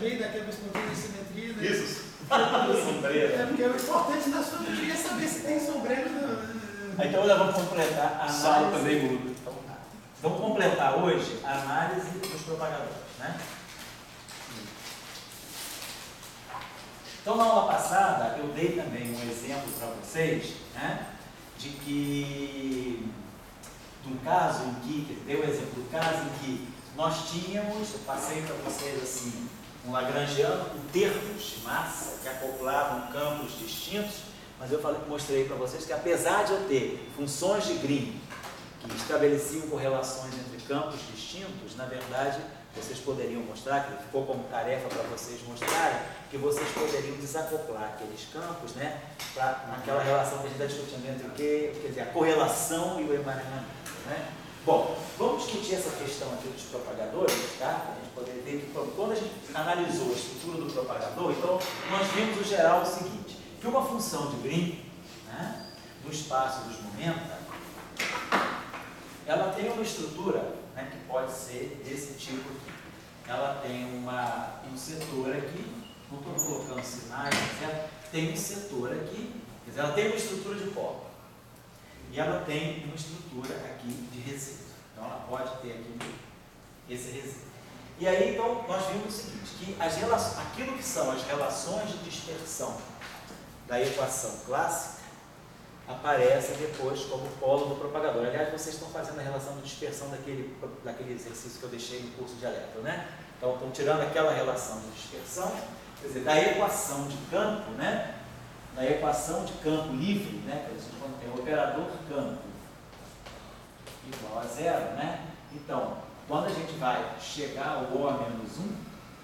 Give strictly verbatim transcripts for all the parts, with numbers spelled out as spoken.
também da quebra espontânea de simetria, né? Isso. Sombreiro. É porque o importante da astrometria é saber se tem sombreiro. No... Então nós vamos completar a análise. Salo também muda. Então, tá. Vamos completar hoje a análise dos propagadores, né? Então na aula passada eu dei também um exemplo para vocês, né? De que de um caso em que, deu o exemplo do caso em que nós tínhamos, eu passei para vocês assim, um lagrangiano com termos de massa que acoplavam campos distintos, mas eu falei, mostrei para vocês que apesar de eu ter funções de Green que estabeleciam correlações entre campos distintos, na verdade, vocês poderiam mostrar, que ficou como tarefa para vocês mostrarem, que vocês poderiam desacoplar aqueles campos, né, para naquela relação que a gente está discutindo entre o que, quer dizer, a correlação e o emaranhamento, né? Bom, vamos discutir essa questão aqui dos propagadores, tá? Para a gente poder ver que quando a gente analisou a estrutura do propagador, então nós vimos o geral o seguinte, que uma função de Green, né, do espaço dos momentos, ela tem uma estrutura, né, que pode ser desse tipo aqui. Ela tem uma, um setor aqui, não estou colocando sinais, certo? Tem um setor aqui, quer dizer, ela tem uma estrutura de polo. E ela tem uma estrutura aqui de resíduo. Então ela pode ter aqui esse resíduo. E aí então nós vimos o seguinte, que as relações, aquilo que são as relações de dispersão da equação clássica aparece depois como polo do propagador. Aliás, vocês estão fazendo a relação de dispersão daquele, daquele exercício que eu deixei no curso de elétron, né? Então estão tirando aquela relação de dispersão, quer dizer, da equação de campo, né? Da equação de campo livre, né? Que a gente quando tem o operador campo igual a zero, né? Então, quando a gente vai chegar ao O menos um,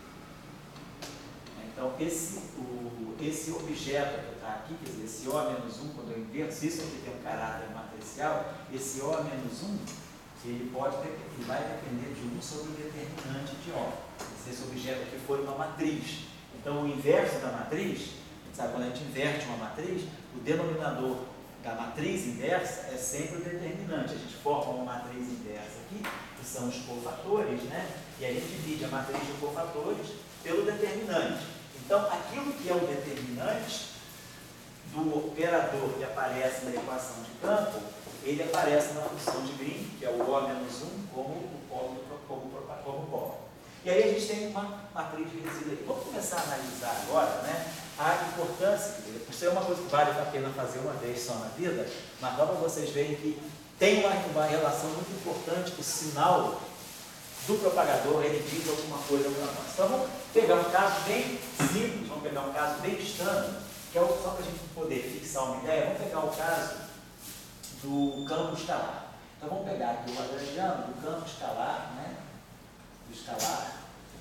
então esse, o, esse objeto que está aqui, quer dizer, esse O menos um, quando eu inverto, se isso aqui tem um caráter matricial, esse O menos um, ele, pode ter, ele vai depender de um sobre o determinante de O. Se esse objeto aqui for uma matriz, então o inverso da matriz, sabe, quando a gente inverte uma matriz, o denominador da matriz inversa é sempre o determinante. A gente forma uma matriz inversa aqui, que são os cofatores, né? E a gente divide a matriz de cofatores pelo determinante. Então, aquilo que é o determinante do operador que aparece na equação de campo, ele aparece na função de Green, que é o O menos um, como o polo, como, como polo. E aí a gente tem uma matriz de resíduo aqui. Vamos começar a analisar agora, né, a importância, isso é uma coisa que vale a pena fazer uma vez só na vida, mas só para vocês verem que tem uma, uma relação muito importante, o sinal do propagador, ele diz alguma coisa para nós. Então vamos pegar um caso bem simples, vamos pegar um caso bem distante, que é só para a gente poder fixar uma ideia, vamos pegar o caso do campo escalar. Então vamos pegar aqui o lagrangiano do campo escalar, né? Do escalar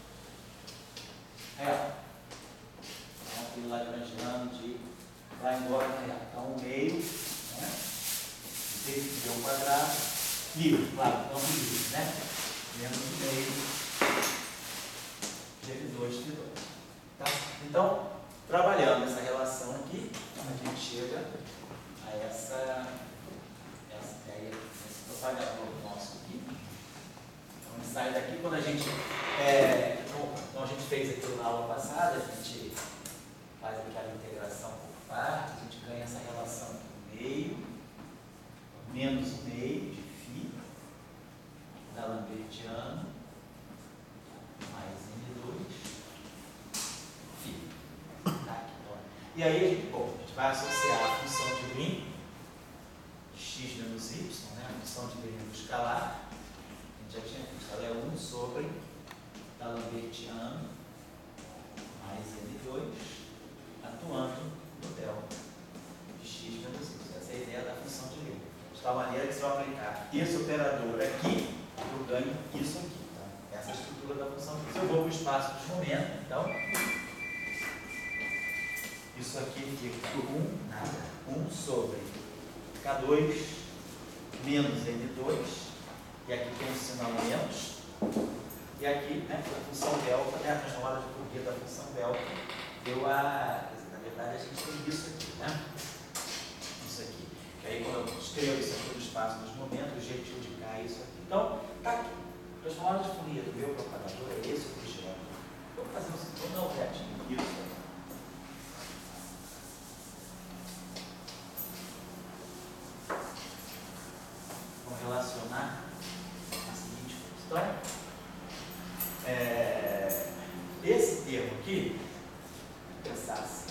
real. Então aquele lagrangiano de vai embora na real. Então o meio, né? D de ao quadrado, livre, claro, não livre, né? Menos o meio de L dois de dois. Tá? Então, trabalhando essa relação aqui, a gente chega a essa, essa ideia, esse propagador nosso aqui. Então, ele sai daqui quando a gente, é, então a gente fez aquilo na aula passada, a gente faz aquela integração por partes, a gente ganha essa relação do meio, menos o meio de φ, da Lambertiano, mais N dois, φ. Tá, então, e aí, a gente, bom, a gente vai associar a função de Green, de x menos y, né, a função de Green do escalar, a gente já tinha visto, ela é um sobre da Lambertiano, mais N dois, atuando no delta de x menos y. Essa é a ideia da função de Green. De tal maneira que se eu aplicar esse operador aqui, eu ganho isso aqui. Tá? Essa é a estrutura da função de Green. Se eu vou para o espaço dos momentos, então, isso aqui fica por um, nada, um sobre K dois menos N dois, e aqui tem um sinal menos, e aqui, né, a função delta, né, a transformada de Fourier da função delta, deu a, quer dizer, na verdade a gente tem isso aqui, né, isso aqui, que aí quando eu escrevo isso aqui no espaço dos momentos, o jeito de indicar isso aqui. Então, tá aqui, transformada de Fourier do meu propagador é esse o objeto. Vamos fazer um, vamos aqui, pensar assim.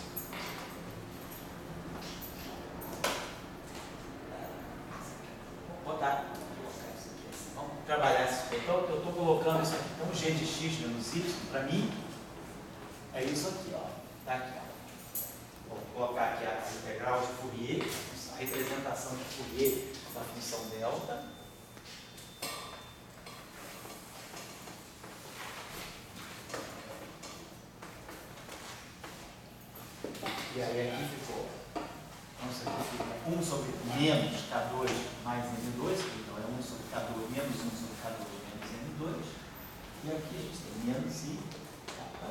Vou botar, vou colocar isso aqui assim. Vamos trabalhar isso aqui. Então, eu estou colocando isso aqui como g de x menos y, para mim, é isso aqui, ó. Tá aqui, ó. Vou colocar aqui a integral de Fourier, a representação de Fourier da função delta. E aí aqui ficou, então isso aqui fica um sobre menos K dois mais M dois, então é um sobre K dois menos um sobre K dois menos M dois. E aqui a gente tem menos I, tá?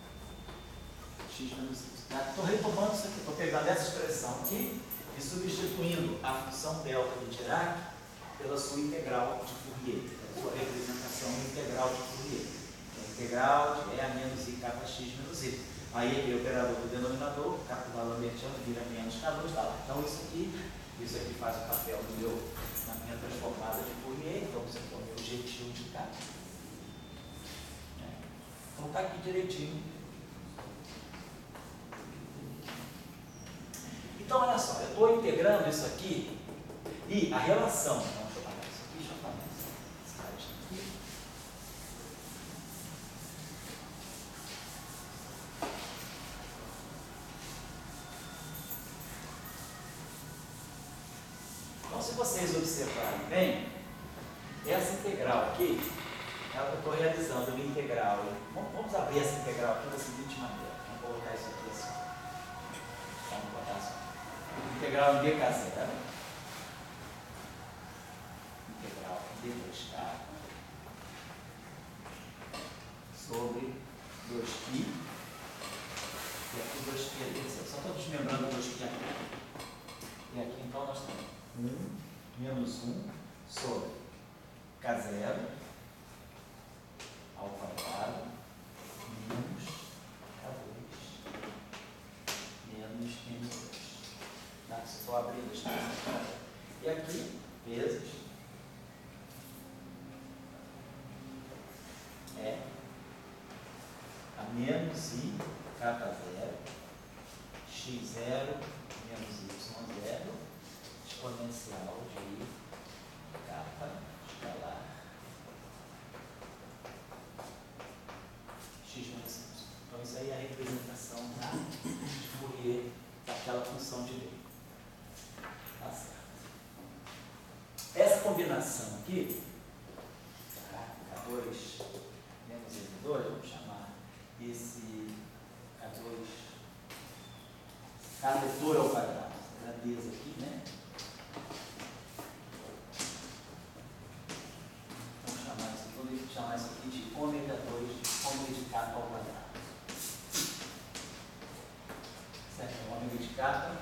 X menos Y. Estou retomando isso aqui, estou pegando essa expressão aqui e substituindo a função delta de Dirac pela sua integral de Fourier, pela sua representação integral de Fourier. A integral de E a menos I kx menos Y. Aí aquele operador do denominador, o valor lambertiano vira menos K dois, está lá. Então isso aqui, isso aqui faz o papel do meu, na minha transformada de Fourier, então você tem o meu jeitinho de K. Então está aqui direitinho. Então olha só, eu estou integrando isso aqui e a relação, então, deixa eu apagar isso aqui, deixa eu apagar esse slide aqui. Então, se vocês observarem bem, essa integral aqui, eu estou realizando uma integral. Vamos, vamos abrir essa integral aqui da seguinte maneira. Vamos colocar isso aqui assim. Vamos botar assim. Integral em dk zero. Integral em d dois k sobre dois π. E aqui dois π ali. Só estou desmembrando dois π aqui. E aqui então nós temos um menos um sobre k zero ao quadrado menos K dois menos M dois. Tá? Se estou abrindo a expressão. E aqui, vezes é a menos I K zero, x zero menos y zero, exponencial de K escalar x menos y. Então, isso aí é a representação da de Fourier daquela função de D. Tá certo. Essa combinação aqui, K dois menos M dois, vamos chamar esse K dois K vetor ao quadrado, grandeza aqui, né? Vamos chamar isso, vamos chamar isso aqui de ômega dois de ômega de K ao quadrado. Certo? Ômega de K.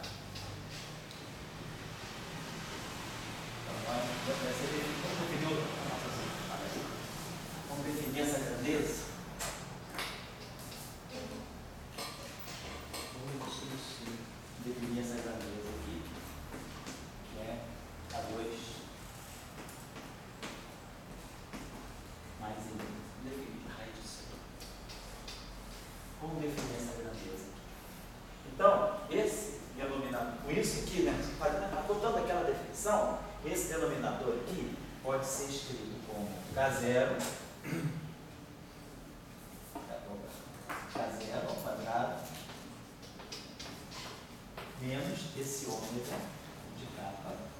Vamos definir essa grandeza. Vamos definir essa grandeza aqui, que é K dois mais M. Definir a raiz disso. Vamos definir essa grandeza aqui. Então, esse denominador, com isso aqui, né, adotando aquela definição, esse denominador aqui pode ser escrito como K zero, K zero ao quadrado, menos esse ômega de K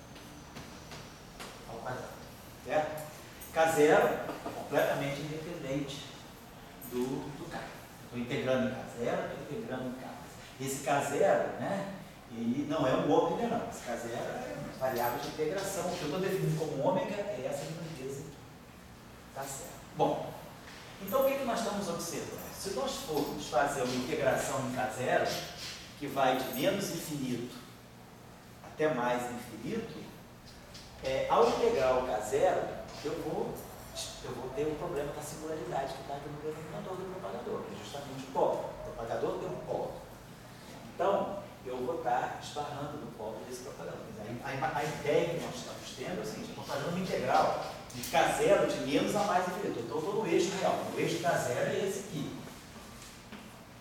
ao quadrado. Certo? K zero completamente independente do, do K. Estou integrando em K zero, estou integrando em K. Esse K zero, né, ele não é um ômega, não. Esse K zero é variável de integração. O que eu estou definindo como ômega é essa grandeza. Tá certo. Bom, então o que, que nós estamos observando? Se nós formos fazer uma integração em K zero, que vai de menos infinito até mais infinito, é, ao integrar o K zero, eu vou, eu vou ter o problema da singularidade que está aqui no denominador do propagador, que é justamente o polo. O propagador tem um polo. Então, eu vou estar esbarrando no polo desse propagador. A, a, a ideia que nós estamos tendo é o seguinte: eu estou fazendo uma integral de K zero de menos a mais infinito. Então, eu estou no eixo real. O eixo K zero é esse aqui.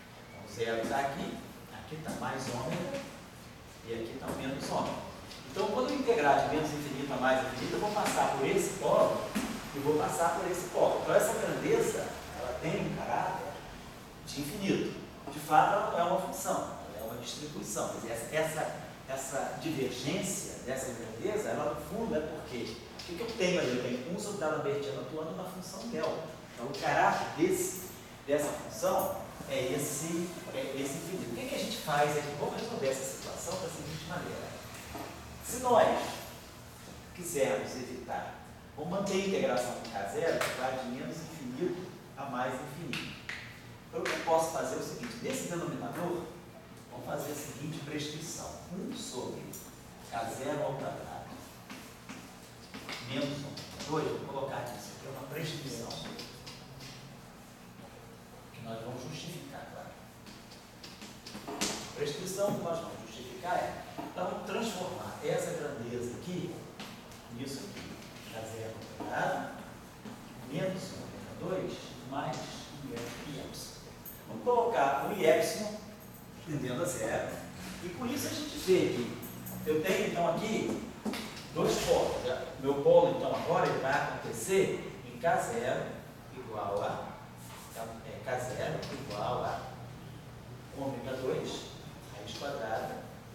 zero está aqui, aqui está mais ômega e aqui está menos ômega. Então, quando eu integrar de menos infinito a mais infinito, eu vou passar por esse polo e vou passar por esse polo. Então, essa grandeza, ela tem um caráter de infinito. De fato, ela não é uma função, ela é uma distribuição. Quer dizer, essa, essa, essa divergência dessa grandeza, ela no fundo é porque o que, que eu tenho ali? Eu tenho um sobre D'Alembertiano atuando na função delta. Então, o caráter desse, dessa função é esse, é esse infinito. O que, que a gente faz aqui? Vamos resolver essa situação da seguinte maneira. Se nós quisermos evitar, vamos manter a integração do K zero, que vai de menos infinito a mais infinito. Então, o que eu posso fazer é o seguinte, nesse denominador, vamos fazer a seguinte prescrição. um sobre K zero ao quadrado menos um. dois, vou colocar aqui, isso aqui é uma prescrição. Que nós vamos justificar, claro. A prescrição que nós vamos justificar é, então, transformar essa grandeza aqui, nisso aqui, K zero ao quadrado, menos um, dois, mais I epsilon. Vamos colocar o I epsilon tendendo a zero. E com isso a gente vê que eu tenho então aqui dois polos. Meu polo então agora ele vai acontecer em K zero igual a é, K zero igual a ômega dois, raiz quadrada.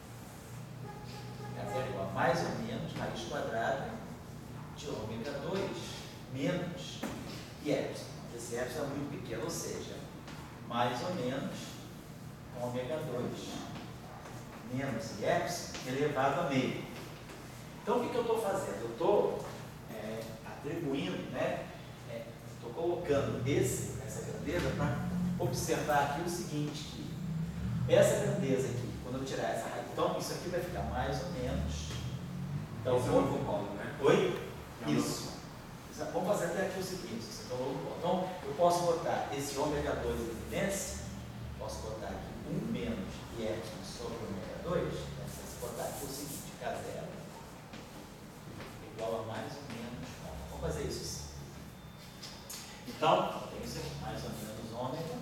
K zero igual a mais ou menos raiz quadrada de ômega dois menos I epsilon. Esse epsilon é muito pequeno, ou seja, mais ou menos ômega dois menos I epsilon elevado a meio. Então, o que, que eu estou fazendo? Eu estou é, atribuindo, né? Estou é, colocando esse, essa grandeza para observar aqui o seguinte, que essa grandeza aqui, quando eu tirar essa raiz, então isso aqui vai ficar mais ou menos. Então, esse é o novo polo, né? Oi? É Isso. Vamos fazer até aqui o seguinte, então eu posso botar esse ômega dois em evidência, posso botar aqui um menos I epsilon sobre ômega dois, né? Se botar aqui o seguinte, K zero igual a mais ou menos, vamos fazer isso assim. Então, eu tenho isso aqui, mais ou menos ômega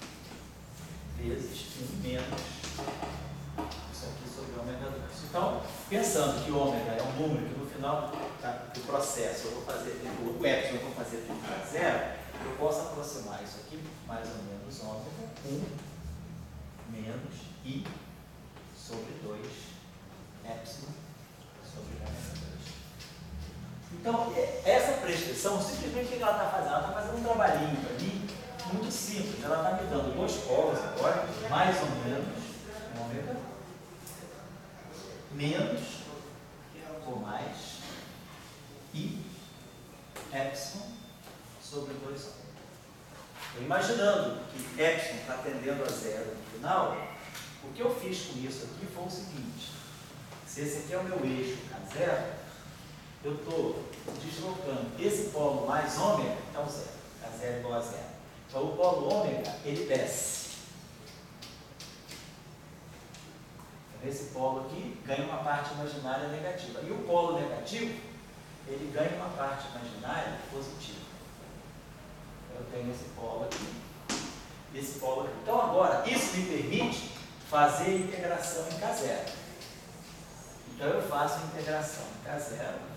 vezes um menos isso aqui sobre ômega dois. Então, pensando que ômega é um número que no final do processo eu vou fazer, o epsilon eu vou fazer tudo para zero, eu posso aproximar isso aqui, mais ou menos ômega, um menos I sobre dois epsilon sobre ômega dois. Então, essa prescrição, simplesmente o que ela está fazendo? Ela está fazendo um trabalhinho para mim muito simples. Ela está me dando dois polos agora, mais ou menos ômega, menos ou mais I epsilon sobre dois ômega. Eu imaginando que epsilon está tendendo a zero no final, o que eu fiz com isso aqui foi o seguinte: se esse aqui é o meu eixo K zero, eu estou deslocando esse polo mais ômega, é o zero, K zero igual a zero. Então o polo ômega, ele desce. Então, esse polo aqui ganha uma parte imaginária negativa. E o polo negativo, ele ganha uma parte imaginária positiva. Eu tenho esse polo aqui, esse polo aqui. Então agora, isso me permite fazer a integração em K zero. Então eu faço a integração em K zero.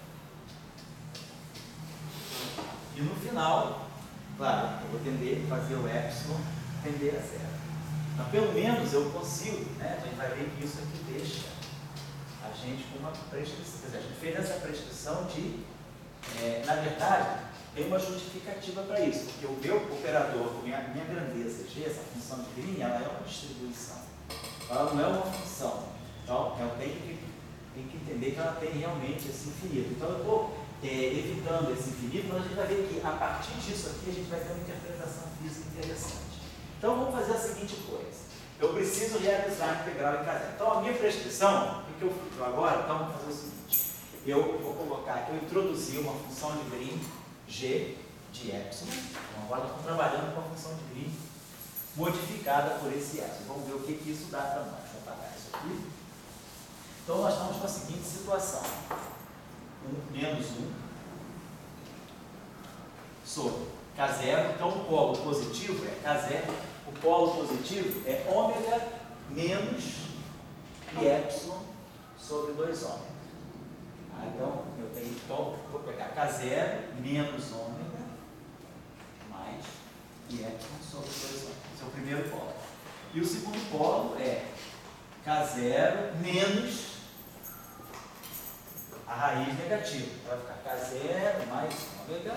E no final, claro, eu vou tender a fazer o epsilon tender a zero. Mas pelo menos eu consigo, né? A gente vai ver que isso aqui deixa a gente com uma prescrição. Quer dizer, a gente fez essa prescrição de, é, na verdade, tem uma justificativa para isso, porque o meu operador, minha, minha grandeza G, essa função de Green, ela é uma distribuição. Ela não é uma função. Então, eu tenho que, tenho que entender que ela tem realmente esse infinito. Então, eu estou é, evitando esse infinito, mas a gente vai ver que a partir disso aqui a gente vai ter uma interpretação física interessante. Então, vamos fazer a seguinte coisa. Eu preciso realizar a integral em K zero. Então, a minha prescrição, o que eu fiz agora, então, vamos fazer o seguinte. Eu vou colocar aqui, eu introduzi uma função de Green G de epsilon. Então, agora nós estamos trabalhando com a função de Green modificada por esse epsilon. Vamos ver o que, que isso dá para nós. Vamos apagar isso aqui. Então, nós estamos com a seguinte situação. um menos um sobre K zero, então o polo positivo é K zero, o polo positivo é ômega menos y sobre dois ômega. Ah, então, eu tenho, então, vou pegar K zero menos ômega mais y sobre dois ômega. Esse é o primeiro polo. E o segundo polo é K zero menos a raiz negativa. Vai ficar K zero mais ômega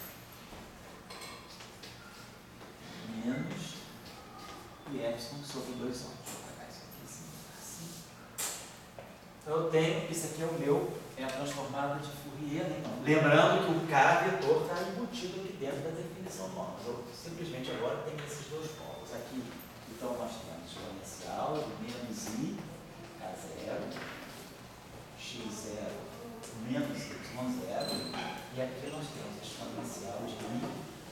menos y sobre dois ômega. Vou pegar isso aqui assim, assim. Então eu tenho, isso aqui é o meu, é a transformada de Fourier, né? Lembrando que o K vetor está embutido aqui dentro da definição nova. Eu simplesmente agora tenho esses dois polos aqui. Então nós temos exponencial de menos I, K zero, X zero menos Y zero, e aqui nós temos exponencial de I,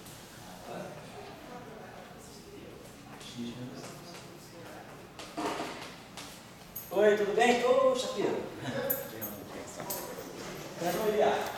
X menos Y. Oi, tudo bem? Ô, Shapiro! Quero olhar.